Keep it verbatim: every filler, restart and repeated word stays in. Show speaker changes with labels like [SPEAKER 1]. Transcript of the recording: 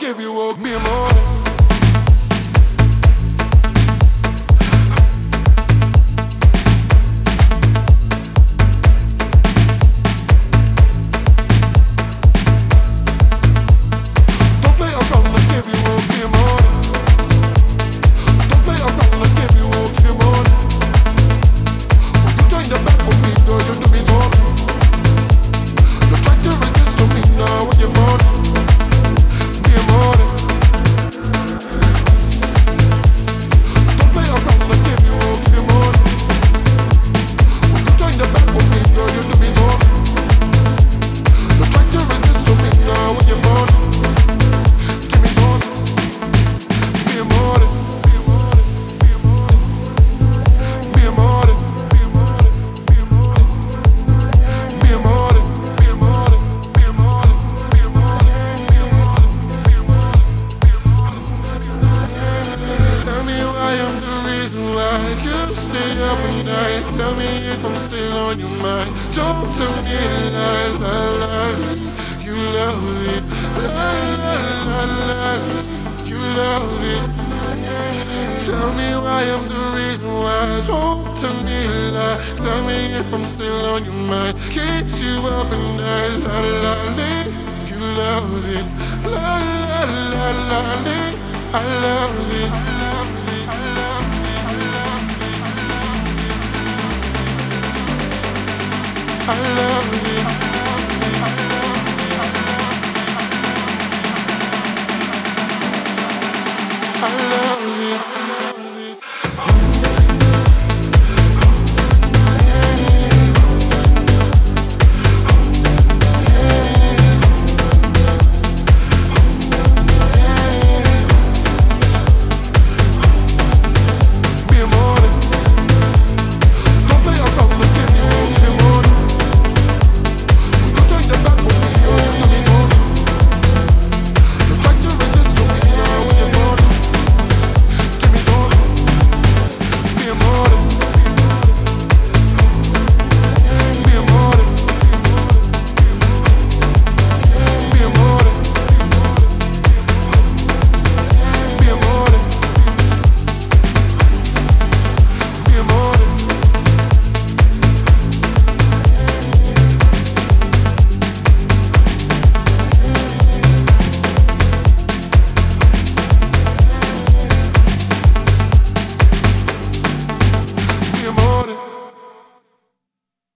[SPEAKER 1] give you all me more. Stay up at night, tell me if I'm still on your mind. Don't tell me la la la, you love it. La la la la, you love it. Tell me why I'm the reason why. Don't tell me lie, tell me if I'm still on your mind. Keeps you up at night, la la la, you love it. La la la la, I love it. I love you.